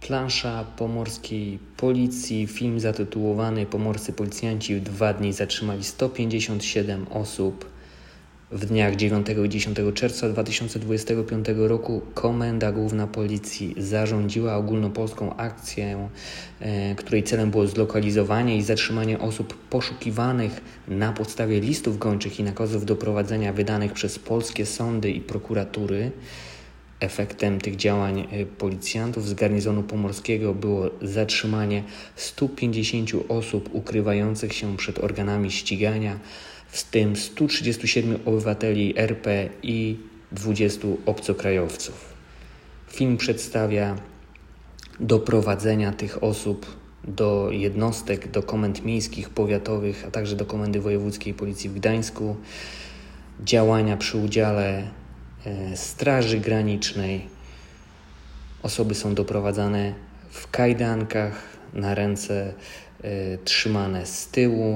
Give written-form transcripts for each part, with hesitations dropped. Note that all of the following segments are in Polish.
Plansza pomorskiej policji. Film zatytułowany Pomorscy policjanci w 2 dni zatrzymali 157 osób. W dniach 9 i 10 czerwca 2025 roku Komenda Główna Policji zarządziła ogólnopolską akcję, której celem było zlokalizowanie i zatrzymanie osób poszukiwanych na podstawie listów gończych i nakazów doprowadzenia wydanych przez polskie sądy i prokuratury. Efektem tych działań policjantów z garnizonu pomorskiego było zatrzymanie 150 osób ukrywających się przed organami ścigania, w tym 137 obywateli RP i 20 obcokrajowców. Film przedstawia doprowadzenia tych osób do jednostek, do komend miejskich, powiatowych, a także do Komendy Wojewódzkiej Policji w Gdańsku, działania przy udziale Straży Granicznej. Osoby są doprowadzane w kajdankach, na ręce trzymane z tyłu,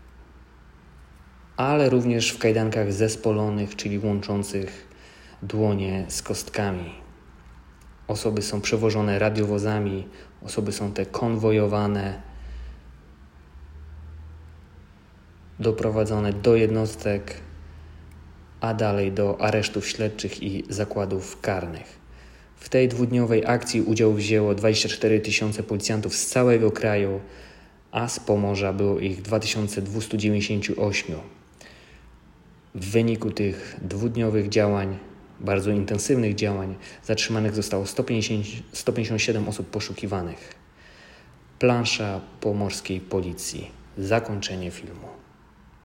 ale również w kajdankach zespolonych, czyli łączących dłonie z kostkami. Osoby są przewożone radiowozami, osoby są te konwojowane, doprowadzone do jednostek, a dalej do aresztów śledczych i zakładów karnych. W tej 2-dniowej akcji udział wzięło 24 000 policjantów z całego kraju, a z Pomorza było ich 2298. W wyniku tych 2-dniowych działań, bardzo intensywnych działań, zatrzymanych zostało 157 osób poszukiwanych. Plansza pomorskiej policji. Zakończenie filmu.